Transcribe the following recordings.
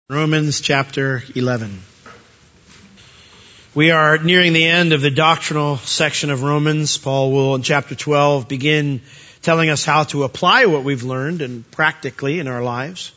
Romans chapter 11. We are nearing the end of the doctrinal section of Romans. Paul will, in chapter 12, begin telling us how to apply what we've learned and practically in our lives.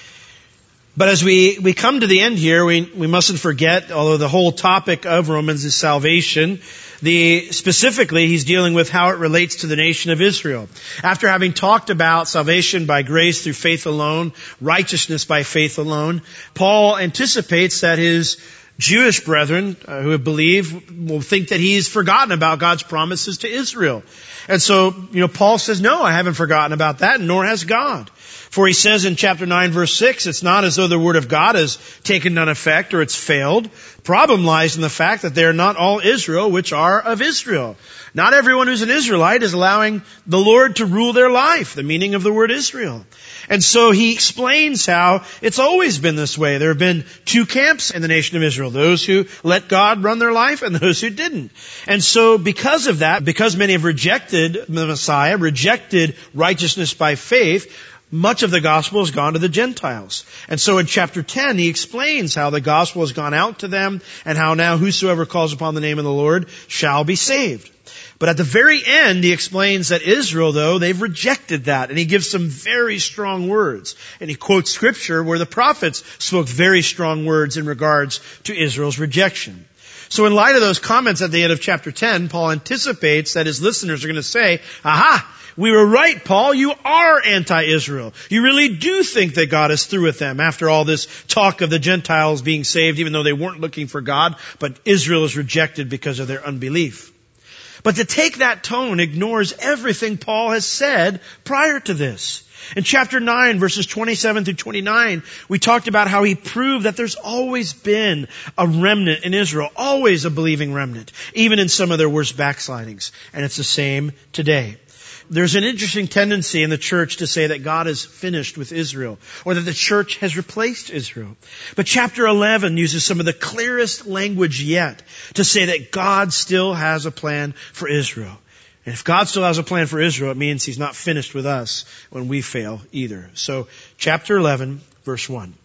But as we come to the end here, we mustn't forget, although the whole topic of Romans is salvation, specifically he's dealing with how it relates to the nation of Israel. After having talked about salvation by grace through faith alone, righteousness by faith alone, Paul anticipates that his Jewish brethren who believe will think that he's forgotten about God's promises to Israel. And so, Paul says, no, I haven't forgotten about that, nor has God. For he says in chapter 9, verse 6, it's not as though the word of God has taken none effect or it's failed. The problem lies in the fact that they are not all Israel which are of Israel. Not everyone who's an Israelite is allowing the Lord to rule their life, the meaning of the word Israel. And so he explains how it's always been this way. There have been two camps in the nation of Israel, those who let God run their life and those who didn't. And so because of that, because many have rejected the Messiah, rejected righteousness by faith, much of the gospel has gone to the Gentiles. And so in chapter 10, he explains how the gospel has gone out to them and how now whosoever calls upon the name of the Lord shall be saved. But at the very end, he explains that Israel, though, they've rejected that. And he gives some very strong words. And he quotes scripture where the prophets spoke very strong words in regards to Israel's rejection. So in light of those comments at the end of chapter 10, Paul anticipates that his listeners are going to say, aha! We were right, Paul. You are anti-Israel. You really do think that God is through with them after all this talk of the Gentiles being saved, even though they weren't looking for God, but Israel is rejected because of their unbelief. But to take that tone ignores everything Paul has said prior to this. In chapter 9, verses 27 through 29, we talked about how he proved that there's always been a remnant in Israel, always a believing remnant, even in some of their worst backslidings. And it's the same today. There's an interesting tendency in the church to say that God is finished with Israel, or that the church has replaced Israel. But chapter 11 uses some of the clearest language yet to say that God still has a plan for Israel. And if God still has a plan for Israel, it means He's not finished with us when we fail either. So, chapter 11, verse 1.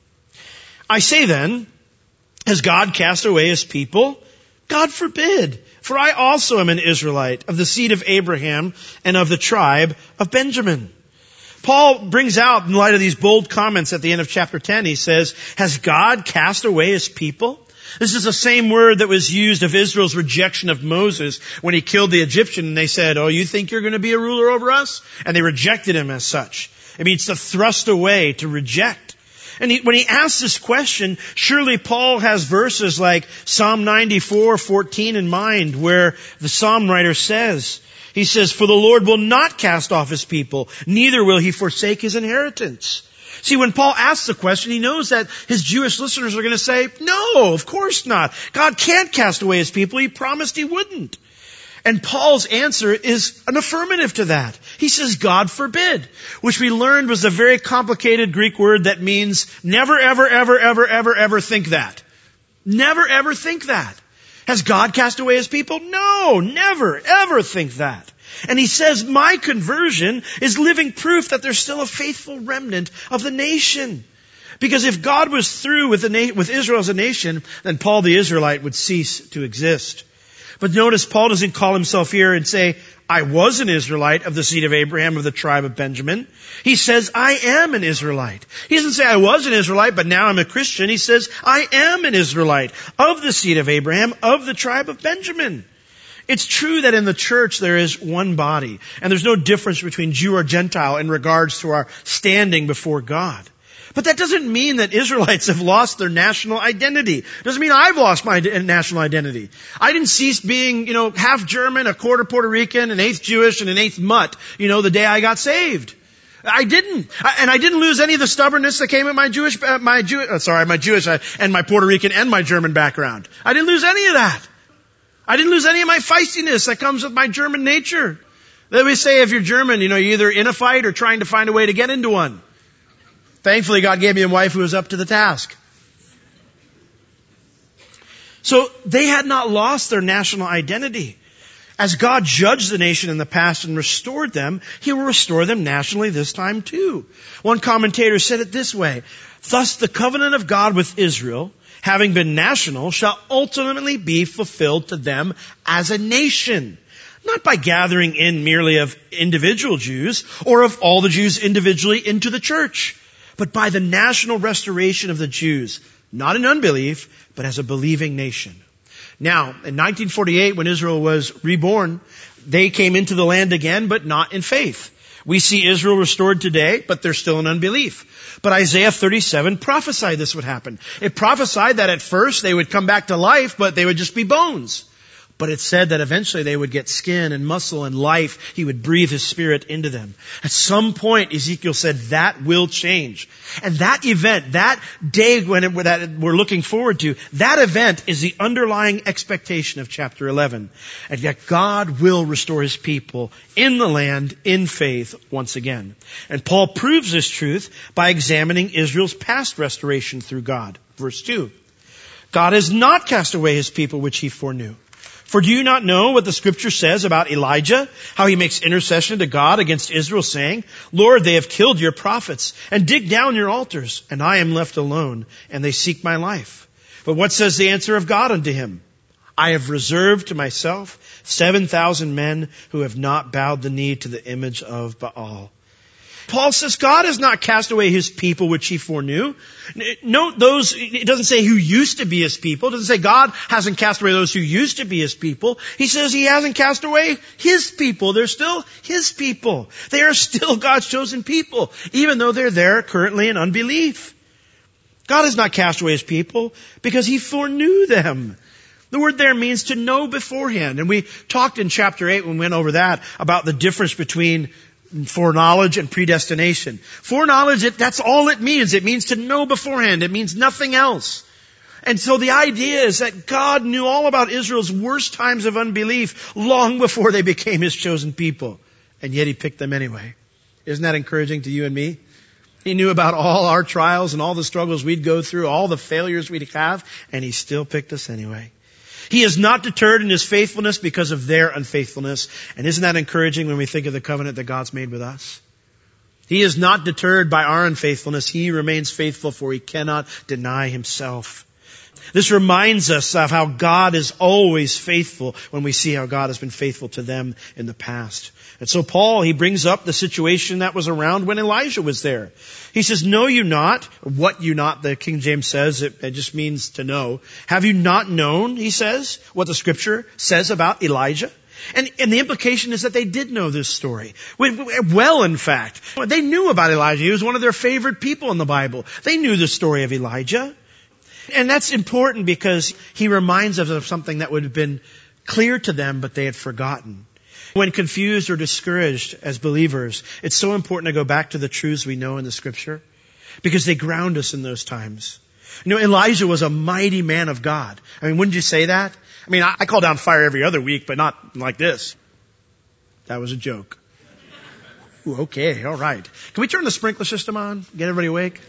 I say then, has God cast away His people? God forbid. For I also am an Israelite of the seed of Abraham and of the tribe of Benjamin. Paul brings out, in light of these bold comments at the end of chapter 10, he says, has God cast away His people? This is the same word that was used of Israel's rejection of Moses when he killed the Egyptian, and they said, oh, you think you're going to be a ruler over us? And they rejected him as such. It means to thrust away, to reject. And when he asks this question, surely Paul has verses like Psalm 94:14 in mind, where the psalm writer says, he says, for the Lord will not cast off His people, neither will He forsake His inheritance. See, when Paul asks the question, he knows that his Jewish listeners are going to say, no, of course not. God can't cast away His people. He promised He wouldn't. And Paul's answer is an affirmative to that. He says, God forbid, which we learned was a very complicated Greek word that means never, ever, ever, ever, ever, ever think that. Never, ever think that. Has God cast away His people? No, never, ever think that. And he says, my conversion is living proof that there's still a faithful remnant of the nation. Because if God was through with Israel as a nation, then Paul the Israelite would cease to exist. But notice Paul doesn't call himself here and say, I was an Israelite of the seed of Abraham, of the tribe of Benjamin. He says, I am an Israelite. He doesn't say I was an Israelite, but now I'm a Christian. He says, I am an Israelite of the seed of Abraham, of the tribe of Benjamin. It's true that in the church there is one body, and there's no difference between Jew or Gentile in regards to our standing before God. But that doesn't mean that Israelites have lost their national identity. It doesn't mean I've lost my national identity. I didn't cease being, half German, a quarter Puerto Rican, an eighth Jewish, and an eighth mutt, the day I got saved. I didn't. And I didn't lose any of the stubbornness that came with my Jewish and my Puerto Rican and my German background. I didn't lose any of that. I didn't lose any of my feistiness that comes with my German nature. They always say if you're German, you're either in a fight or trying to find a way to get into one. Thankfully, God gave me a wife who was up to the task. So they had not lost their national identity. As God judged the nation in the past and restored them, He will restore them nationally this time too. One commentator said it this way: thus the covenant of God with Israel, having been national, shall ultimately be fulfilled to them as a nation. Not by gathering in merely of individual Jews or of all the Jews individually into the church, but by the national restoration of the Jews, not in unbelief, but as a believing nation. Now, in 1948, when Israel was reborn, they came into the land again, but not in faith. We see Israel restored today, but they're still in unbelief. But Isaiah 37 prophesied this would happen. It prophesied that at first they would come back to life, but they would just be bones. But it said that eventually they would get skin and muscle and life. He would breathe His Spirit into them. At some point, Ezekiel said that will change. And that event, that day that we're looking forward to, that event is the underlying expectation of chapter 11. And yet God will restore His people in the land in faith once again. And Paul proves this truth by examining Israel's past restoration through God. Verse 2. God has not cast away His people which He foreknew. For do you not know what the Scripture says about Elijah, how he makes intercession to God against Israel, saying, Lord, they have killed your prophets and dig down your altars, and I am left alone, and they seek my life. But what says the answer of God unto him? I have reserved to myself 7,000 men who have not bowed the knee to the image of Baal. Paul says God has not cast away His people which He foreknew. Note those, it doesn't say who used to be His people. It doesn't say God hasn't cast away those who used to be His people. He says He hasn't cast away His people. They're still His people. They are still God's chosen people, even though they're there currently in unbelief. God has not cast away His people because He foreknew them. The word there means to know beforehand. And we talked in chapter 8 when we went over that about the difference between foreknowledge and predestination. Foreknowledge, that's all it means. It means to know beforehand. It means nothing else. And so the idea is that God knew all about Israel's worst times of unbelief long before they became His chosen people. And yet He picked them anyway. Isn't that encouraging to you and me? He knew about all our trials and all the struggles we'd go through, all the failures we'd have, and He still picked us anyway. He is not deterred in His faithfulness because of their unfaithfulness. And isn't that encouraging when we think of the covenant that God's made with us? He is not deterred by our unfaithfulness. He remains faithful, for He cannot deny Himself. This reminds us of how God is always faithful when we see how God has been faithful to them in the past. And so Paul, he brings up the situation that was around when Elijah was there. He says, know you not, what you not, the King James says, it just means to know. Have you not known, he says, what the Scripture says about Elijah? And the implication is that they did know this story. Well, in fact. They knew about Elijah. He was one of their favorite people in the Bible. They knew the story of Elijah. And that's important because he reminds us of something that would have been clear to them, but they had forgotten. When confused or discouraged as believers, it's so important to go back to the truths we know in the Scripture because they ground us in those times. You know, Elijah was a mighty man of God. I mean, wouldn't you say that? I mean, I call down fire every other week, but not like this. That was a joke. Ooh, okay, all right. Can we turn the sprinkler system on? Get everybody awake?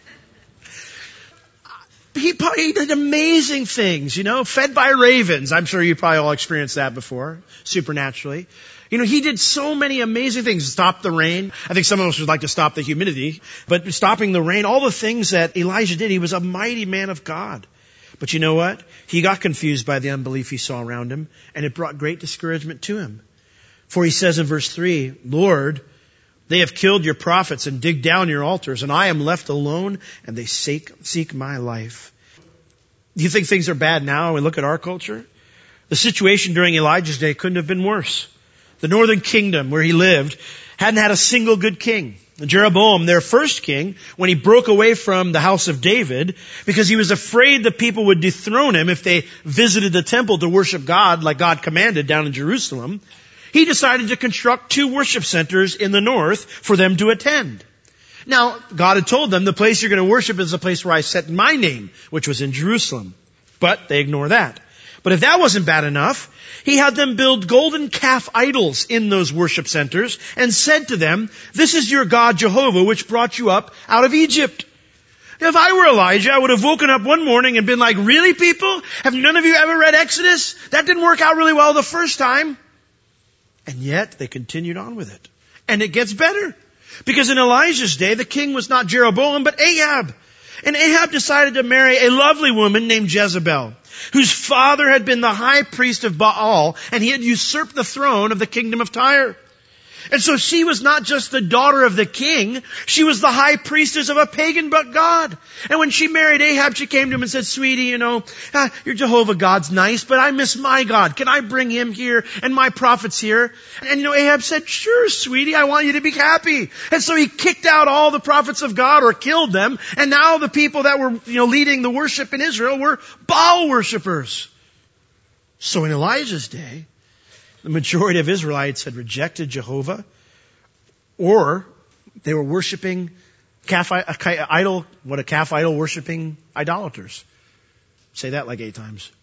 He did amazing things, you know, fed by ravens. I'm sure you probably all experienced that before, supernaturally. You know, he did so many amazing things. Stop the rain. I think some of us would like to stop the humidity, but stopping the rain, all the things that Elijah did, he was a mighty man of God. But you know what? He got confused by the unbelief he saw around him, and it brought great discouragement to him. For he says in verse 3, Lord, they have killed your prophets and dig down your altars, and I am left alone, and they seek my life. Do you think things are bad now when we look at our culture? The situation during Elijah's day couldn't have been worse. The northern kingdom where he lived hadn't had a single good king. Jeroboam, their first king, when he broke away from the house of David, because he was afraid the people would dethrone him if they visited the temple to worship God like God commanded down in Jerusalem, he decided to construct 2 worship centers in the north for them to attend. Now, God had told them the place you're going to worship is the place where I set my name, which was in Jerusalem. But they ignore that. But if that wasn't bad enough, he had them build golden calf idols in those worship centers and said to them, this is your God Jehovah, which brought you up out of Egypt. If I were Elijah, I would have woken up one morning and been like, really, people? Have none of you ever read Exodus? That didn't work out really well the first time. And yet they continued on with it. And it gets better. Because in Elijah's day, the king was not Jeroboam, but Ahab. And Ahab decided to marry a lovely woman named Jezebel, whose father had been the high priest of Baal, and he had usurped the throne of the kingdom of Tyre. And so she was not just the daughter of the king, she was the high priestess of a pagan but God. And when she married Ahab, she came to him and said, sweetie, your Jehovah God's nice, but I miss my God. Can I bring him here and my prophets here? And Ahab said, sure, sweetie, I want you to be happy. And so he kicked out all the prophets of God or killed them. And now the people that were, leading the worship in Israel were Baal worshipers. So in Elijah's day, the majority of Israelites had rejected Jehovah, or they were worshiping calf idol worshiping idolaters. Say that like 8 times.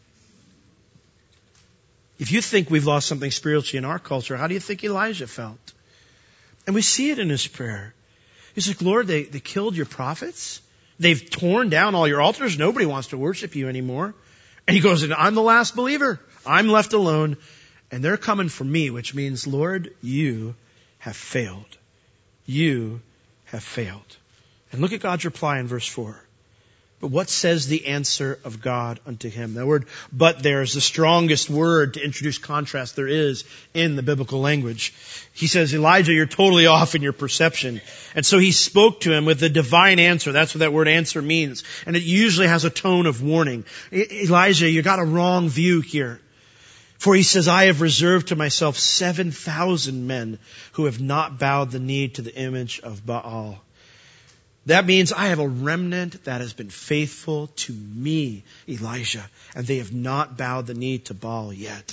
If you think we've lost something spiritually in our culture, how do you think Elijah felt? And we see it in his prayer. He's like, Lord, they killed your prophets. They've torn down all your altars. Nobody wants to worship you anymore. And he goes, I'm the last believer. I'm left alone. And they're coming for me, which means, Lord, you have failed. You have failed. And look at God's reply in verse 4. But what says the answer of God unto him? The word but there is the strongest word to introduce contrast there is in the biblical language. He says, Elijah, you're totally off in your perception. And so he spoke to him with the divine answer. That's what that word answer means. And it usually has a tone of warning. Elijah, you got a wrong view here. For he says, I have reserved to myself 7,000 men who have not bowed the knee to the image of Baal. That means I have a remnant that has been faithful to me, Elijah, and they have not bowed the knee to Baal yet.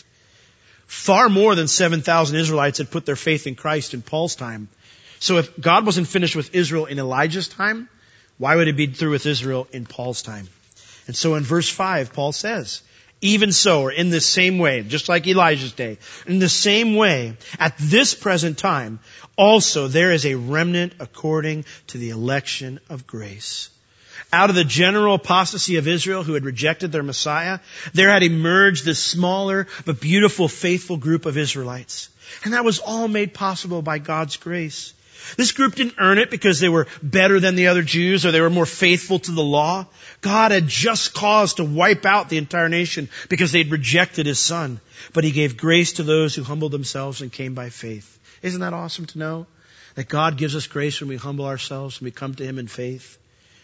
Far more than 7,000 Israelites had put their faith in Christ in Paul's time. So if God wasn't finished with Israel in Elijah's time, why would he be through with Israel in Paul's time? And so in verse 5, Paul says, even so, or in the same way, just like Elijah's day, in the same way, at this present time, also there is a remnant according to the election of grace. Out of the general apostasy of Israel who had rejected their Messiah, there had emerged this smaller but beautiful, faithful group of Israelites. And that was all made possible by God's grace. This group didn't earn it because they were better than the other Jews or they were more faithful to the law. God had just caused to wipe out the entire nation because they'd rejected his son. But he gave grace to those who humbled themselves and came by faith. Isn't that awesome to know? That God gives us grace when we humble ourselves and we come to him in faith.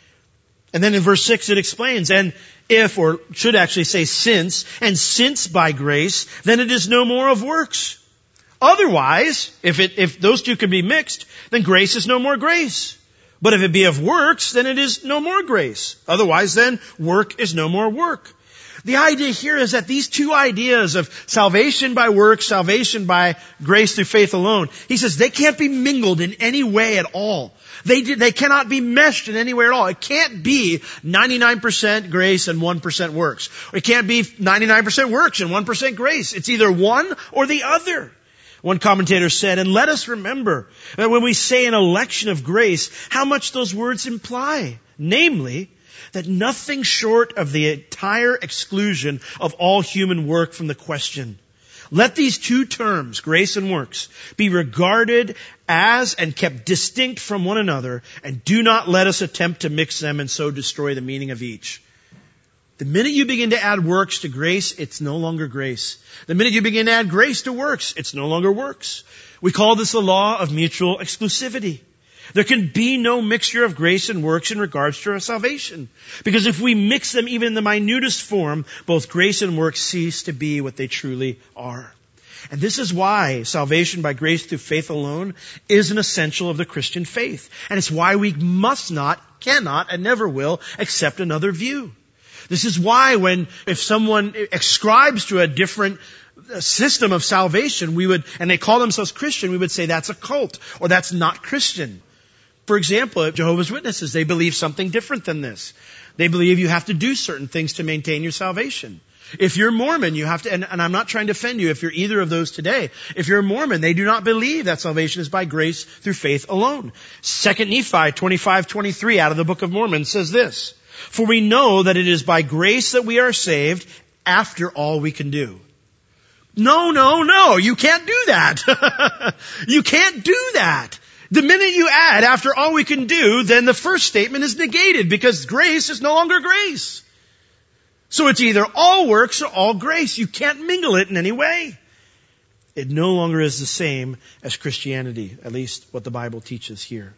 And then in verse 6 it explains, and if, or should actually say since, and since by grace, then it is no more of works. Otherwise, if those two can be mixed, then grace is no more grace. But if it be of works, then it is no more grace. Otherwise, then work is no more work. The idea here is that these two ideas of salvation by works, salvation by grace through faith alone, he says they can't be mingled in any way at all. They cannot be meshed in any way at all. It can't be 99% grace and 1% works. It can't be 99% works and 1% grace. It's either one or the other. One commentator said, and let us remember that when we say an election of grace, how much those words imply. Namely, that nothing short of the entire exclusion of all human work from the question. Let these two terms, grace and works, be regarded as and kept distinct from one another, and do not let us attempt to mix them and so destroy the meaning of each. The minute you begin to add works to grace, it's no longer grace. The minute you begin to add grace to works, it's no longer works. We call this the law of mutual exclusivity. There can be no mixture of grace and works in regards to our salvation. Because if we mix them even in the minutest form, both grace and works cease to be what they truly are. And this is why salvation by grace through faith alone is an essential of the Christian faith. And it's why we must not, cannot, and never will accept another view. This is why if someone ascribes to a different system of salvation, and they call themselves Christian, we would say that's a cult, or that's not Christian. For example, Jehovah's Witnesses, they believe something different than this. They believe you have to do certain things to maintain your salvation. If you're Mormon, you have to, and I'm not trying to offend you if you're either of those today. If you're a Mormon, they do not believe that salvation is by grace through faith alone. 2 Nephi 25:23 out of the Book of Mormon says this, for we know that it is by grace that we are saved after all we can do. No. You can't do that. You can't do that. The minute you add, after all we can do, then the first statement is negated because grace is no longer grace. So it's either all works or all grace. You can't mingle it in any way. It no longer is the same as Christianity, at least what the Bible teaches here.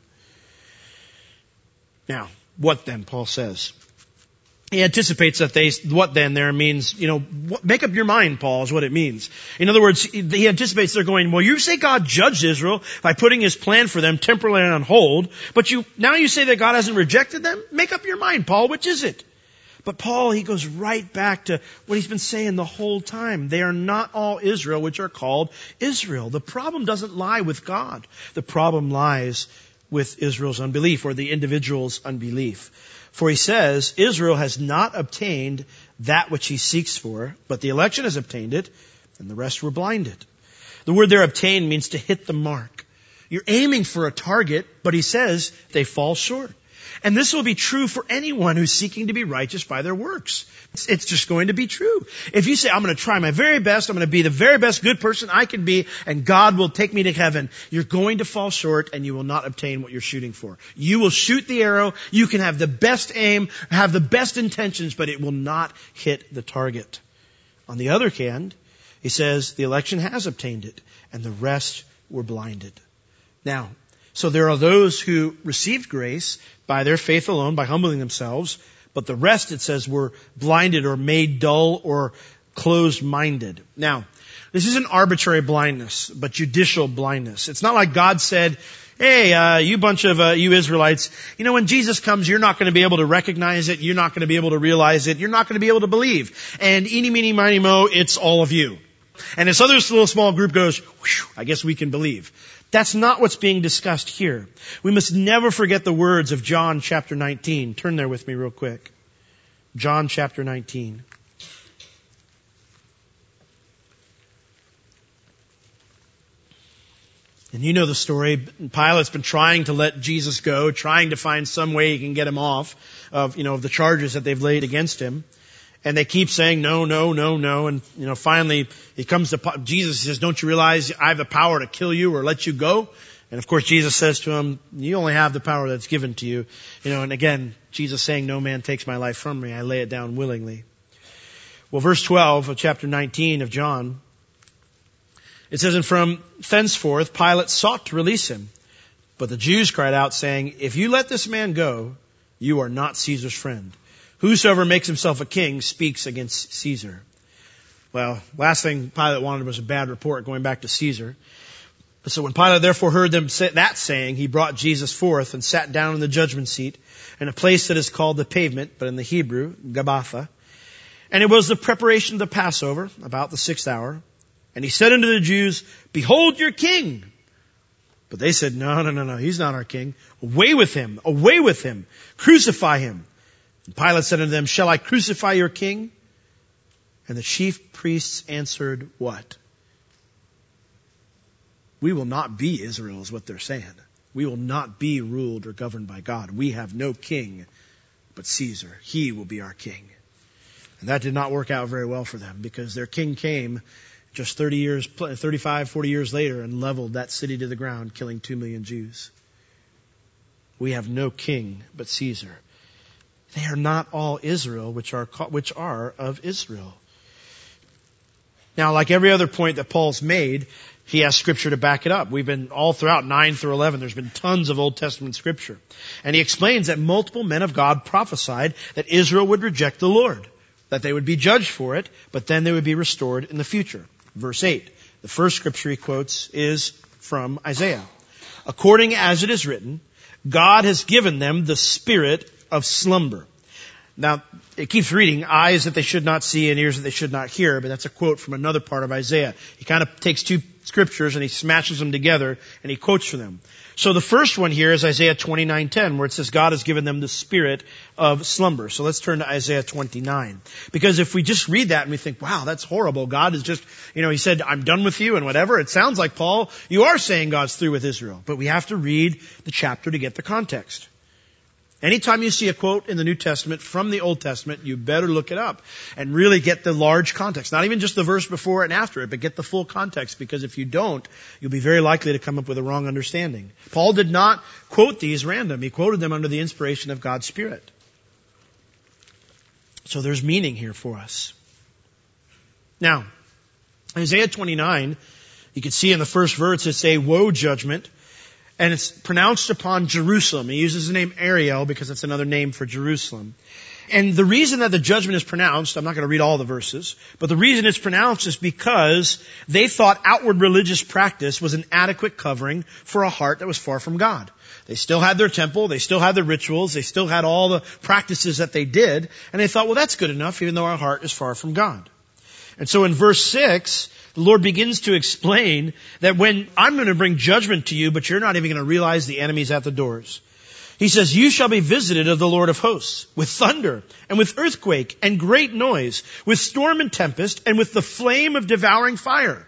Now, what then, Paul says? He anticipates that what then there means, make up your mind, Paul, is what it means. In other words, he anticipates they're going, well, you say God judged Israel by putting his plan for them temporarily on hold, but now you say that God hasn't rejected them? Make up your mind, Paul, which is it? But Paul, he goes right back to what he's been saying the whole time. They are not all Israel, which are called Israel. The problem doesn't lie with God. The problem lies with Israel's unbelief, or the individual's unbelief. For he says, Israel has not obtained that which he seeks for, but the election has obtained it, and the rest were blinded. The word there, obtained, means to hit the mark. You're aiming for a target, but he says they fall short. And this will be true for anyone who's seeking to be righteous by their works. It's just going to be true. If you say, I'm going to try my very best, I'm going to be the very best good person I can be, and God will take me to heaven, you're going to fall short and you will not obtain what you're shooting for. You will shoot the arrow, you can have the best aim, have the best intentions, but it will not hit the target. On the other hand, he says, the election has obtained it, and the rest were blinded. Now, so there are those who received grace by their faith alone, by humbling themselves, but the rest, it says, were blinded or made dull or closed-minded. Now, this isn't arbitrary blindness, but judicial blindness. It's not like God said, hey, you bunch of you Israelites, when Jesus comes, you're not going to be able to recognize it, you're not going to be able to realize it, you're not going to be able to believe. And eeny, meeny, miny, mo, it's all of you. And this other little small group goes, whew, I guess we can believe. That's not what's being discussed here. We must never forget the words of John chapter 19. Turn there with me real quick. John chapter 19. And you know the story. Pilate's been trying to let Jesus go, trying to find some way he can get him off of the charges that they've laid against him. And they keep saying, no. And, finally, he comes to Jesus, says, don't you realize I have the power to kill you or let you go? And of course, Jesus says to him, you only have the power that's given to you. And again, Jesus saying, no man takes my life from me. I lay it down willingly. Well, verse 12 of chapter 19 of John, it says, and from thenceforth, Pilate sought to release him. But the Jews cried out, saying, if you let this man go, you are not Caesar's friend. Whosoever makes himself a king speaks against Caesar. Well, last thing Pilate wanted was a bad report going back to Caesar. So when Pilate therefore heard them say that saying, he brought Jesus forth and sat down in the judgment seat in a place that is called the Pavement, but in the Hebrew, Gabbatha. And it was the preparation of the Passover, about the 6th hour. And he said unto the Jews, behold your king. But they said, no, he's not our king. Away with him, crucify him. And Pilate said unto them, shall I crucify your king? And the chief priests answered, what? We will not be Israel, is what they're saying. We will not be ruled or governed by God. We have no king but Caesar. He will be our king. And that did not work out very well for them, because their king came just 35, 40 years later and leveled that city to the ground, killing 2 million Jews. We have no king but Caesar. They are not all Israel, which are of Israel. Now, like every other point that Paul's made, he has scripture to back it up. We've been all throughout 9 through 11, there's been tons of Old Testament scripture. And he explains that multiple men of God prophesied that Israel would reject the Lord, that they would be judged for it, but then they would be restored in the future. Verse 8, the first scripture he quotes is from Isaiah. According as it is written, God has given them the spirit of slumber. Now, it keeps reading, eyes that they should not see and ears that they should not hear, but that's a quote from another part of Isaiah. He kind of takes two scriptures and he smashes them together and he quotes from them. So the first one here is Isaiah 29:10, where it says God has given them the spirit of slumber. So let's turn to Isaiah 29. Because if we just read that and we think, wow, that's horrible. God is just, he said, I'm done with you and whatever. It sounds like, Paul, you are saying God's through with Israel. But we have to read the chapter to get the context. Anytime you see a quote in the New Testament from the Old Testament, you better look it up and really get the large context. Not even just the verse before and after it, but get the full context, because if you don't, you'll be very likely to come up with a wrong understanding. Paul did not quote these random. He quoted them under the inspiration of God's Spirit. So there's meaning here for us. Now, Isaiah 29, you can see in the first verse it's a woe judgment. And it's pronounced upon Jerusalem. He uses the name Ariel because it's another name for Jerusalem. And the reason that the judgment is pronounced, I'm not going to read all the verses, but the reason it's pronounced is because they thought outward religious practice was an adequate covering for a heart that was far from God. They still had their temple, they still had their rituals, they still had all the practices that they did, and they thought, well, that's good enough, even though our heart is far from God. And so in verse 6, the Lord begins to explain that when I'm going to bring judgment to you, but you're not even going to realize the enemy's at the doors. He says, you shall be visited of the Lord of hosts, with thunder, and with earthquake, and great noise, with storm and tempest, and with the flame of devouring fire.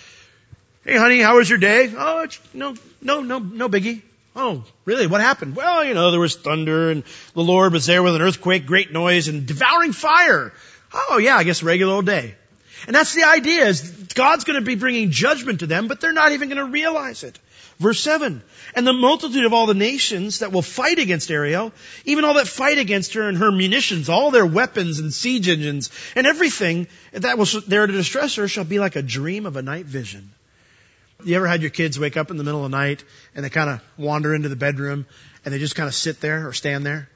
Hey honey, how was your day? Oh, no biggie. Oh, really? What happened? Well, there was thunder, and the Lord was there with an earthquake, great noise, and devouring fire. Oh yeah, I guess a regular old day. And that's the idea, is God's going to be bringing judgment to them, but they're not even going to realize it. Verse 7, and the multitude of all the nations that will fight against Ariel, even all that fight against her and her munitions, all their weapons and siege engines, and everything that was there to distress her shall be like a dream of a night vision. You ever had your kids wake up in the middle of the night and they kind of wander into the bedroom and they just kind of sit there or stand there?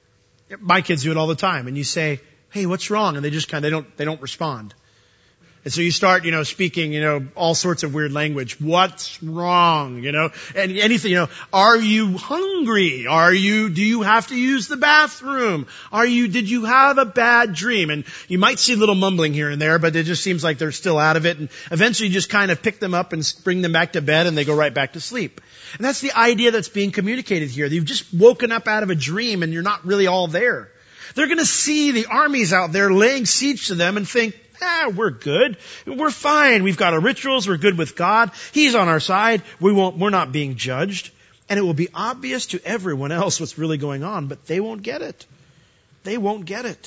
My kids do it all the time. And you say, hey, what's wrong? And they just they don't respond. And so you start, speaking, all sorts of weird language. What's wrong? And anything, are you hungry? Do you have to use the bathroom? Did you have a bad dream? And you might see a little mumbling here and there, but it just seems like they're still out of it. And eventually you just kind of pick them up and bring them back to bed and they go right back to sleep. And that's the idea that's being communicated here. You've just woken up out of a dream and you're not really all there. They're going to see the armies out there laying siege to them and think, we're good. We're fine. We've got our rituals. We're good with God. He's on our side. We're not being judged. And it will be obvious to everyone else what's really going on, but they won't get it. They won't get it.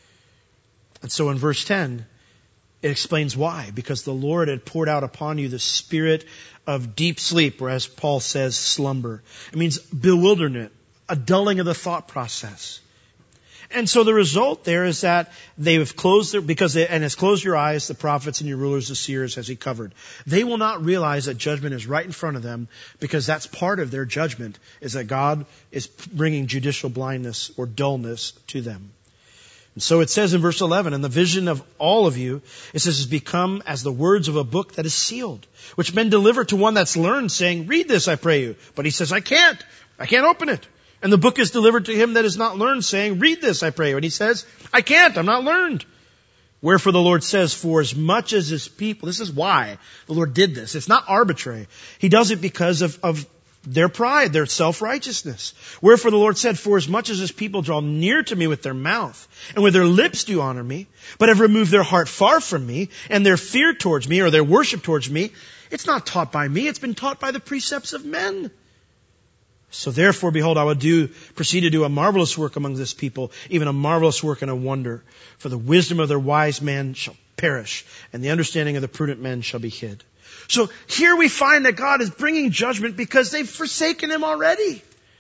And so in verse 10, it explains why. Because the Lord had poured out upon you the spirit of deep sleep, or as Paul says, slumber. It means bewilderment, a dulling of the thought process. And so the result there is that they have closed and has closed your eyes, the prophets and your rulers, the seers, has he covered. They will not realize that judgment is right in front of them, because that's part of their judgment, is that God is bringing judicial blindness or dullness to them. And so it says in verse 11, and the vision of all of you, it says, has become as the words of a book that is sealed, which men deliver to one that's learned, saying, read this, I pray you. But he says, I can't open it. And the book is delivered to him that is not learned, saying, read this, I pray you. And he says, I can't, I'm not learned. Wherefore the Lord says, for as much as his people, this is why the Lord did this. It's not arbitrary. He does it because of their pride, their self-righteousness. Wherefore the Lord said, for as much as his people draw near to me with their mouth, and with their lips do honor me, but have removed their heart far from me, and their fear towards me, or their worship towards me, it's not taught by me, it's been taught by the precepts of men. So therefore, behold, I will proceed to do a marvelous work among this people, even a marvelous work and a wonder. For the wisdom of their wise men shall perish, and the understanding of the prudent men shall be hid. So here we find that God is bringing judgment because they've forsaken him already.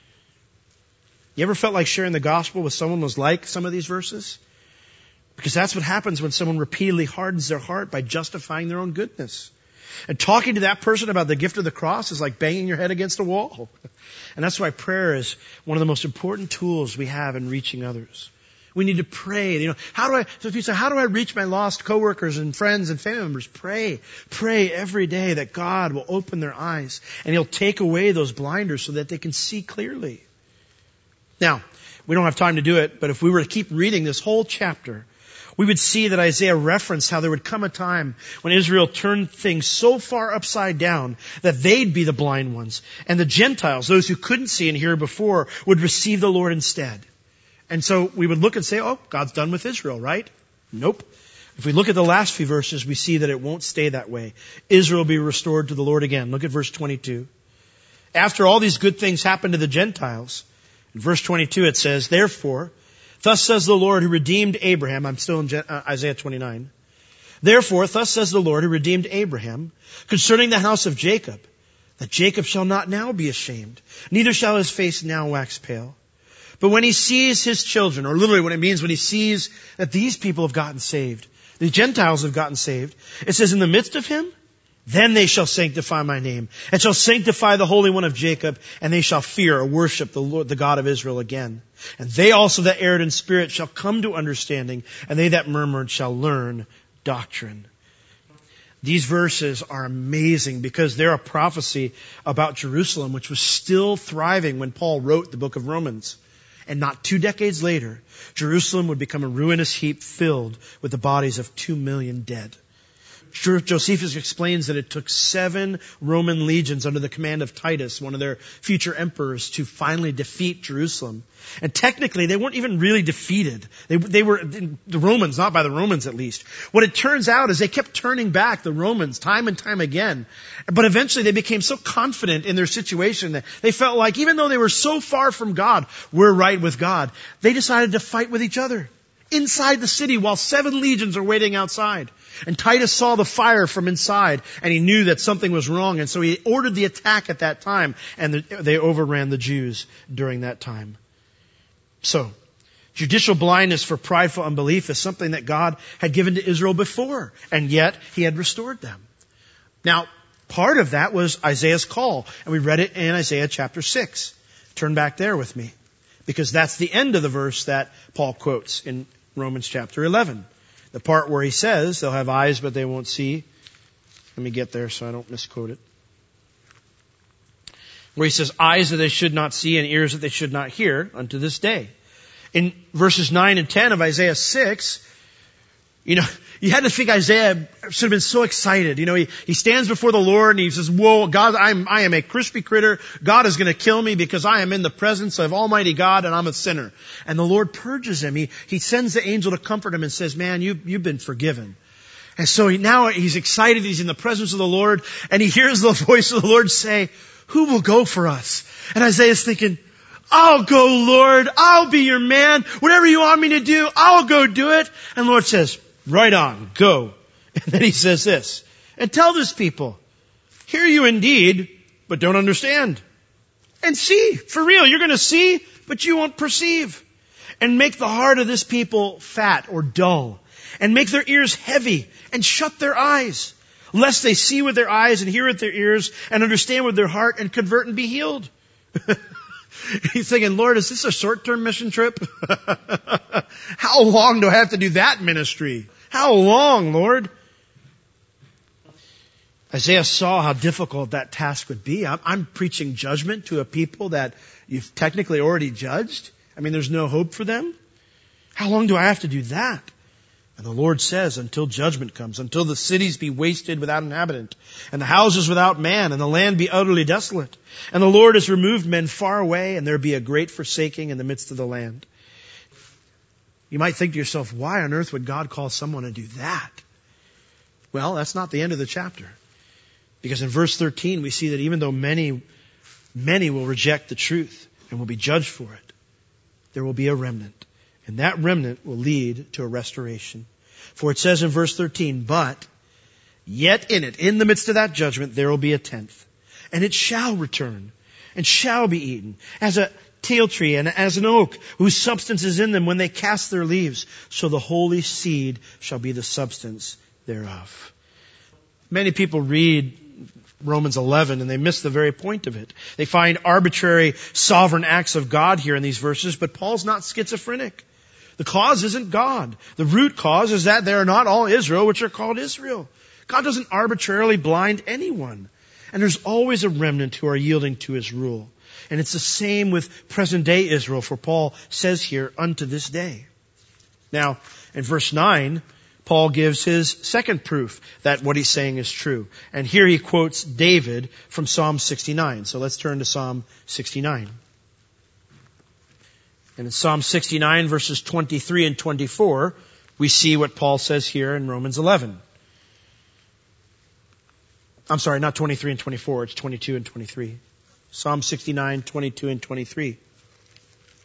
You ever felt like sharing the gospel with someone was like some of these verses? Because that's what happens when someone repeatedly hardens their heart by justifying their own goodness. And talking to that person about the gift of the cross is like banging your head against a wall. And that's why prayer is one of the most important tools we have in reaching others. We need to pray. So if you say, how do I reach my lost coworkers and friends and family members? Pray. Pray every day that God will open their eyes and he'll take away those blinders so that they can see clearly. Now, we don't have time to do it, but if we were to keep reading this whole chapter, we would see that Isaiah referenced how there would come a time when Israel turned things so far upside down that they'd be the blind ones. And the Gentiles, those who couldn't see and hear before, would receive the Lord instead. And so we would look and say, oh, God's done with Israel, right? Nope. If we look at the last few verses, we see that it won't stay that way. Israel will be restored to the Lord again. Look at verse 22. After all these good things happened to the Gentiles, In verse 22 it says, therefore, thus says the Lord who redeemed Abraham. I'm still in Isaiah 29. Therefore, thus says the Lord who redeemed Abraham concerning the house of Jacob, that Jacob shall not now be ashamed, neither shall his face now wax pale. But when he sees his children, or literally what it means when he sees that these people have gotten saved, the Gentiles have gotten saved, it says, in the midst of him, then they shall sanctify my name, and shall sanctify the Holy One of Jacob, and they shall fear or worship the Lord, the God of Israel again. And they also that erred in spirit shall come to understanding, and they that murmured shall learn doctrine. These verses are amazing because they're a prophecy about Jerusalem, which was still thriving when Paul wrote the book of Romans. And not 2 decades later, Jerusalem would become a ruinous heap filled with the bodies of 2 million dead. Josephus explains that it took 7 Roman legions under the command of Titus, one of their future emperors, to finally defeat Jerusalem. And technically, they weren't even really defeated. They were the Romans, not by the Romans at least. What it turns out is they kept turning back the Romans time and time again. But eventually they became so confident in their situation that they felt like even though they were so far from God, we're right with God, they decided to fight with each other inside the city while 7 legions are waiting outside. And Titus saw the fire from inside, and he knew that something was wrong, and so he ordered the attack at that time, and they overran the Jews during that time. So, judicial blindness for prideful unbelief is something that God had given to Israel before, and yet he had restored them. Now, part of that was Isaiah's call, and we read it in Isaiah chapter 6. Turn back there with me, because that's the end of the verse that Paul quotes in Romans chapter 11. The part where he says, they'll have eyes but they won't see. Let me get there so I don't misquote it. Where he says, eyes that they should not see and ears that they should not hear unto this day. In verses 9 and 10 of Isaiah 6, you had to think Isaiah should have been so excited. He stands before the Lord and he says, whoa, God, I am a crispy critter. God is going to kill me because I am in the presence of Almighty God and I'm a sinner. And the Lord purges him. He sends the angel to comfort him and says, man, you've been forgiven. And so now he's excited. He's in the presence of the Lord and he hears the voice of the Lord say, who will go for us? And Isaiah's thinking, I'll go, Lord. I'll be your man. Whatever you want me to do, I'll go do it. And the Lord says, right on, go. And then he says this, and tell this people, hear you indeed, but don't understand. And see, for real, you're going to see, but you won't perceive. And make the heart of this people fat or dull. And make their ears heavy and shut their eyes. Lest they see with their eyes and hear with their ears and understand with their heart and convert and be healed. He's thinking, Lord, is this a short-term mission trip? How long do I have to do that ministry? How long, Lord? Isaiah saw how difficult that task would be. I'm preaching judgment to a people that you've technically already judged. I mean, there's no hope for them. How long do I have to do that? And the Lord says, until judgment comes, until the cities be wasted without inhabitant, and the houses without man, and the land be utterly desolate. And the Lord has removed men far away, and there be a great forsaking in the midst of the land. You might think to yourself, why on earth would God call someone to do that? Well, that's not the end of the chapter. Because in verse 13, we see that even though many will reject the truth and will be judged for it, there will be a remnant. And that remnant will lead to a restoration. For it says in verse 13, but yet in the midst of that judgment, there will be a tenth. And it shall return and shall be eaten as a teil tree and as an oak whose substance is in them when they cast their leaves. So the holy seed shall be the substance thereof. Many people read Romans 11 and they miss the very point of it. They find arbitrary sovereign acts of God here in these verses, but Paul's not schizophrenic. The cause isn't God. The root cause is that they are not all Israel, which are called Israel. God doesn't arbitrarily blind anyone. And there's always a remnant who are yielding to his rule. And it's the same with present day Israel, for Paul says here, unto this day. Now, in verse 9, Paul gives his second proof that what he's saying is true. And here he quotes David from Psalm 69. So let's turn to Psalm 69. And in Psalm 69 verses 23 and 24, we see what Paul says here in Romans 11. I'm sorry, not 23 and 24, it's 22 and 23. Psalm 69, 22 and 23.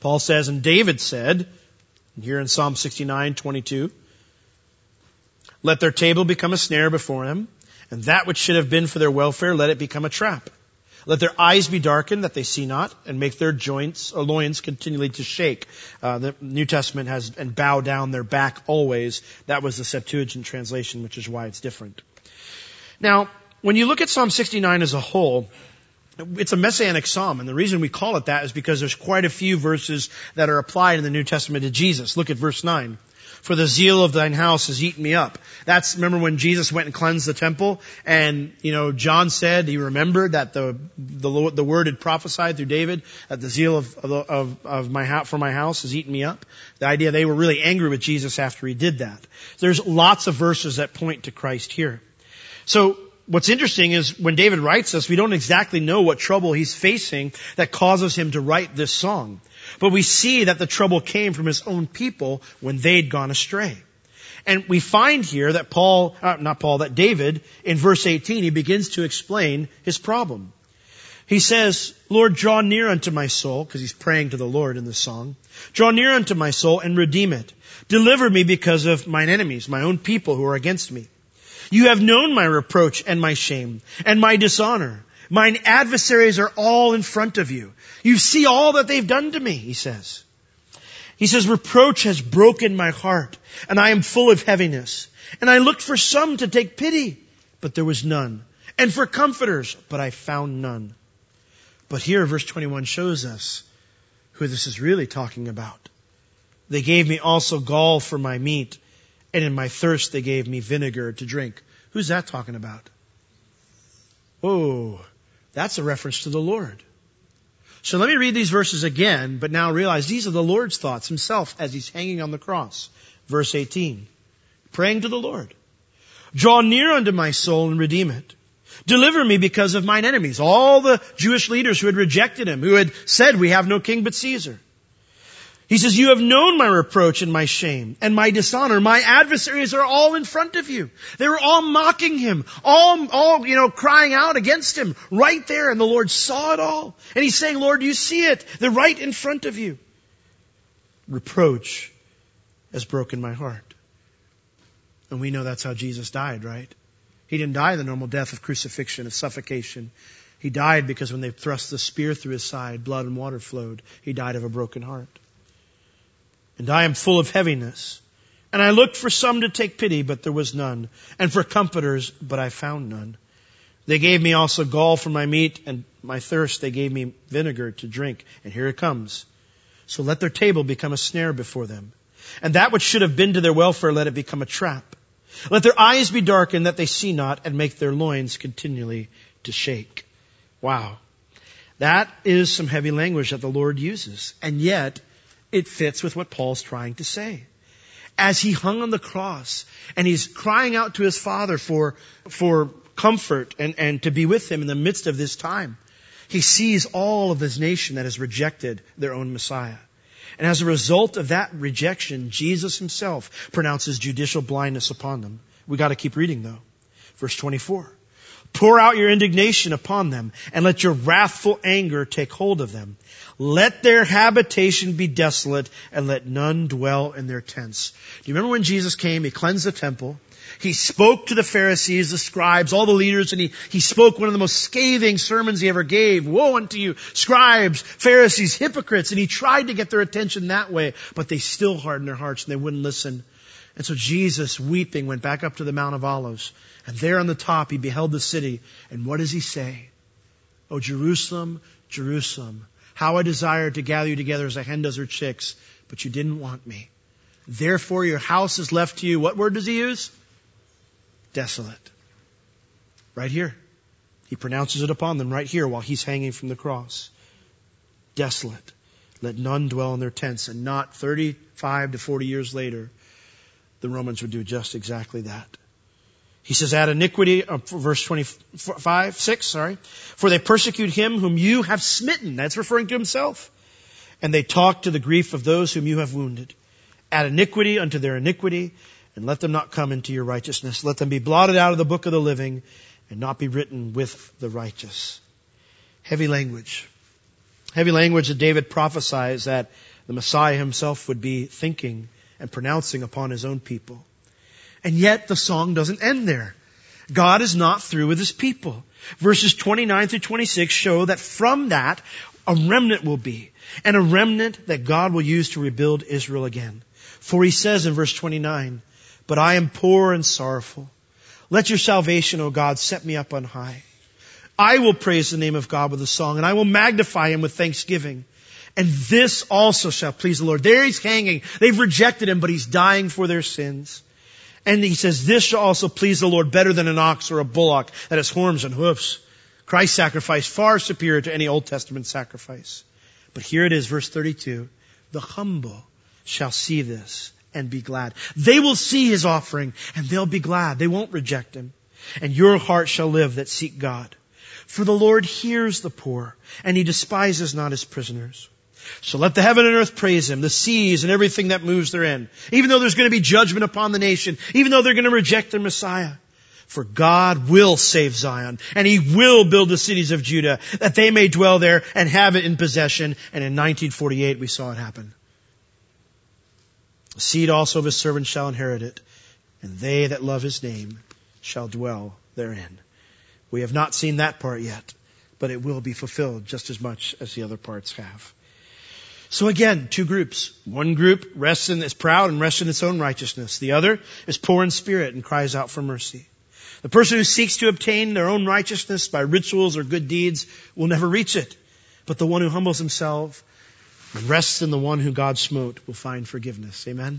Paul says, and David said, here in Psalm 69:22, let their table become a snare before them, and that which should have been for their welfare, let it become a trap. Let their eyes be darkened that they see not, and make their joints or loins continually to shake. The New Testament has, and bow down their back always. That was the Septuagint translation, which is why it's different. Now, when you look at Psalm 69 as a whole, it's a messianic psalm, and the reason we call it that is because there's quite a few verses that are applied in the New Testament to Jesus. Look at verse 9. For the zeal of thine house has eaten me up. Remember when Jesus went and cleansed the temple, and, John said he remembered that the word had prophesied through David that the zeal of my house has eaten me up. The idea they were really angry with Jesus after he did that. There's lots of verses that point to Christ here. So, what's interesting is when David writes this, we don't exactly know what trouble he's facing that causes him to write this song. But we see that the trouble came from his own people when they'd gone astray. And we find here that that David, in verse 18, he begins to explain his problem. He says, Lord, draw near unto my soul, because he's praying to the Lord in this song. Draw near unto my soul and redeem it. Deliver me because of mine enemies, my own people who are against me. You have known my reproach and my shame and my dishonor. Mine adversaries are all in front of you. You see all that they've done to me, he says. He says, reproach has broken my heart, and I am full of heaviness. And I looked for some to take pity, but there was none. And for comforters, but I found none. But here, verse 21 shows us who this is really talking about. They gave me also gall for my meat, and in my thirst they gave me vinegar to drink. Who's that talking about? Oh, that's a reference to the Lord. So let me read these verses again, but now realize these are the Lord's thoughts himself as he's hanging on the cross. Verse 18, praying to the Lord. Draw near unto my soul and redeem it. Deliver me because of mine enemies. All the Jewish leaders who had rejected him, who had said, we have no king but Caesar. He says, you have known my reproach and my shame and my dishonor. My adversaries are all in front of you. They were all mocking him, all crying out against him right there. And the Lord saw it all. And he's saying, Lord, you see it. They're right in front of you. Reproach has broken my heart. And we know that's how Jesus died, right? He didn't die the normal death of crucifixion, of suffocation. He died because when they thrust the spear through his side, blood and water flowed. He died of a broken heart. And I am full of heaviness. And I looked for some to take pity, but there was none. And for comforters, but I found none. They gave me also gall for my meat, and my thirst they gave me vinegar to drink. And here it comes. So let their table become a snare before them. And that which should have been to their welfare, let it become a trap. Let their eyes be darkened that they see not, and make their loins continually to shake. Wow. That is some heavy language that the Lord uses. And yet, it fits with what Paul's trying to say. As he hung on the cross and he's crying out to his Father for comfort and to be with him in the midst of this time, he sees all of this nation that has rejected their own Messiah. And as a result of that rejection, Jesus himself pronounces judicial blindness upon them. We got to keep reading though. Verse 24. Pour out your indignation upon them, and let your wrathful anger take hold of them. Let their habitation be desolate, and let none dwell in their tents. Do you remember when Jesus came? He cleansed the temple. He spoke to the Pharisees, the scribes, all the leaders, and he spoke one of the most scathing sermons he ever gave. Woe unto you, scribes, Pharisees, hypocrites. And he tried to get their attention that way, but they still hardened their hearts and they wouldn't listen. And so Jesus, weeping, went back up to the Mount of Olives. And there on the top, he beheld the city. And what does he say? Oh, Jerusalem, Jerusalem, how I desired to gather you together as a hen does her chicks, but you didn't want me. Therefore, your house is left to you. What word does he use? Desolate. Right here. He pronounces it upon them right here while he's hanging from the cross. Desolate. Let none dwell in their tents. And not 35 to 40 years later, the Romans would do just exactly that. He says, add iniquity, verse 6, for they persecute him whom you have smitten. That's referring to himself. And they talk to the grief of those whom you have wounded. Add iniquity unto their iniquity, and let them not come into your righteousness. Let them be blotted out of the book of the living, and not be written with the righteous. Heavy language. Heavy language that David prophesies that the Messiah himself would be thinking and pronouncing upon his own people. And yet the song doesn't end there. God is not through with his people. Verses 29 through 26 show that from that a remnant will be, and a remnant that God will use to rebuild Israel again. For he says in verse 29, "But I am poor and sorrowful. Let your salvation, O God, set me up on high. I will praise the name of God with a song, and I will magnify him with thanksgiving. And this also shall please the Lord." There he's hanging. They've rejected him, but he's dying for their sins. And he says, "This shall also please the Lord better than an ox or a bullock that has horns and hoofs." Christ's sacrifice far superior to any Old Testament sacrifice. But here it is, verse 32. "The humble shall see this and be glad." They will see his offering and they'll be glad. They won't reject him. "And your heart shall live that seek God. For the Lord hears the poor, and he despises not his prisoners. So let the heaven and earth praise him, the seas and everything that moves therein." Even though there's going to be judgment upon the nation, even though they're going to reject their Messiah. "For God will save Zion, and he will build the cities of Judah, that they may dwell there and have it in possession." And in 1948 we saw it happen. "The seed also of his servants shall inherit it, and they that love his name shall dwell therein." We have not seen that part yet, but it will be fulfilled just as much as the other parts have. So again, two groups. One group is proud and rests in its own righteousness. The other is poor in spirit and cries out for mercy. The person who seeks to obtain their own righteousness by rituals or good deeds will never reach it. But the one who humbles himself and rests in the one who God smote will find forgiveness. Amen?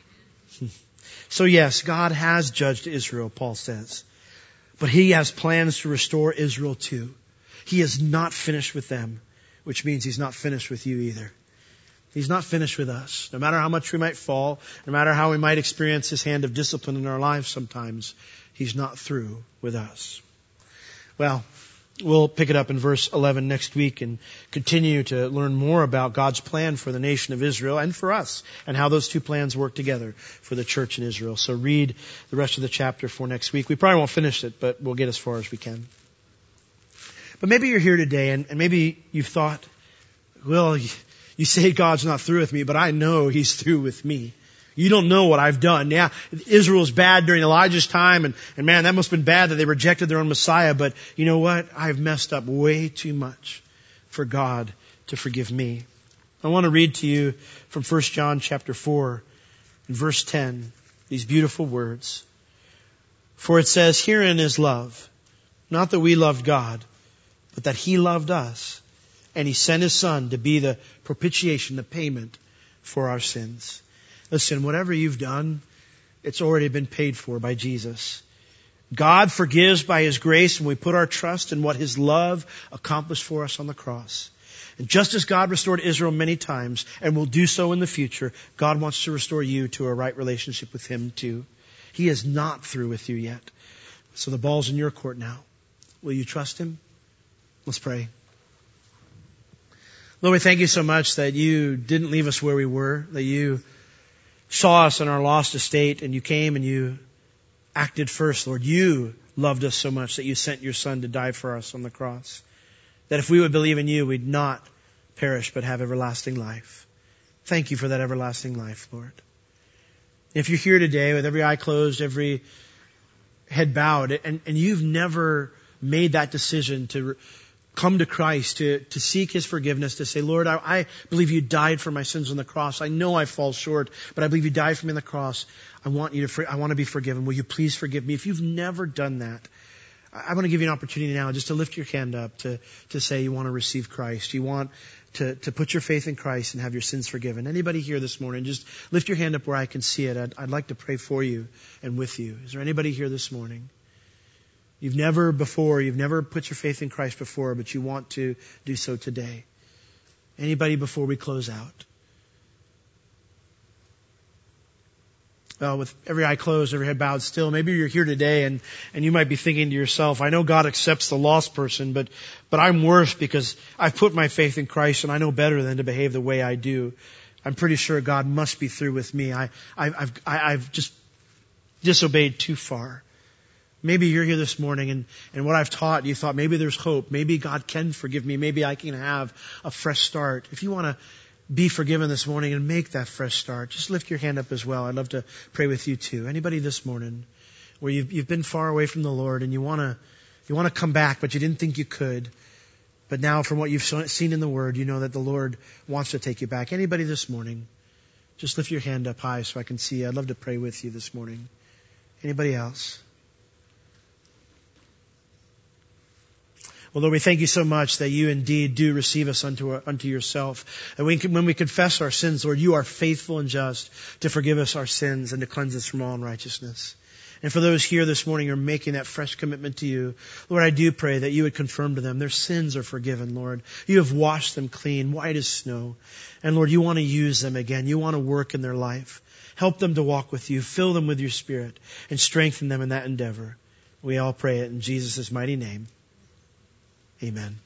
So yes, God has judged Israel, Paul says. But he has plans to restore Israel too. He is not finished with them, which means he's not finished with you either. He's not finished with us. No matter how much we might fall, no matter how we might experience his hand of discipline in our lives sometimes, he's not through with us. Well, we'll pick it up in verse 11 next week and continue to learn more about God's plan for the nation of Israel and for us, and how those two plans work together for the church in Israel. So read the rest of the chapter for next week. We probably won't finish it, but we'll get as far as we can. But maybe you're here today and maybe you've thought, well, you say God's not through with me, but I know he's through with me. You don't know what I've done. Yeah, Israel's bad during Elijah's time, and man, that must have been bad that they rejected their own Messiah, but you know what? I've messed up way too much for God to forgive me. I want to read to you from 1 John chapter 4 and verse 10, these beautiful words. "For it says, herein is love, not that we loved God, but that he loved us, and he sent his Son to be the propitiation, the payment for our sins." Listen, whatever you've done, it's already been paid for by Jesus. God forgives by his grace when we put our trust in what his love accomplished for us on the cross. And just as God restored Israel many times and will do so in the future, God wants to restore you to a right relationship with him too. He is not through with you yet. So the ball's in your court now. Will you trust him? Let's pray. Lord, we thank you so much that you didn't leave us where we were, that you saw us in our lost estate and you came and you acted first, Lord. You loved us so much that you sent your Son to die for us on the cross. That if we would believe in you, we'd not perish but have everlasting life. Thank you for that everlasting life, Lord. If you're here today with every eye closed, every head bowed, and you've never made that decision to come to Christ, to seek his forgiveness, to say, Lord, I believe you died for my sins on the cross. I know I fall short, but I believe you died for me on the cross. I want to be forgiven. Will you please forgive me? If you've never done that, I want to give you an opportunity now just to lift your hand up, to say you want to receive Christ. You want to put your faith in Christ and have your sins forgiven. Anybody here this morning, just lift your hand up where I can see it. I'd like to pray for you and with you. Is there anybody here this morning? You've never put your faith in Christ before, but you want to do so today. Anybody before we close out? Well, with every eye closed, every head bowed still, maybe you're here today and you might be thinking to yourself, I know God accepts the lost person, but I'm worse because I've put my faith in Christ and I know better than to behave the way I do. I'm pretty sure God must be through with me. I've just disobeyed too far. Maybe you're here this morning and what I've taught, you thought maybe there's hope. Maybe God can forgive me. Maybe I can have a fresh start. If you want to be forgiven this morning and make that fresh start, just lift your hand up as well. I'd love to pray with you too. Anybody this morning where you've been far away from the Lord and you want to come back, but you didn't think you could. But now from what you've seen in the Word, you know that the Lord wants to take you back. Anybody this morning, just lift your hand up high so I can see you. I'd love to pray with you this morning. Anybody else? Well, Lord, we thank you so much that you indeed do receive us unto yourself. And when we confess our sins, Lord, you are faithful and just to forgive us our sins and to cleanse us from all unrighteousness. And for those here this morning who are making that fresh commitment to you, Lord, I do pray that you would confirm to them their sins are forgiven, Lord. You have washed them clean, white as snow. And Lord, you want to use them again. You want to work in their life. Help them to walk with you. Fill them with your Spirit and strengthen them in that endeavor. We all pray it in Jesus' mighty name. Amen.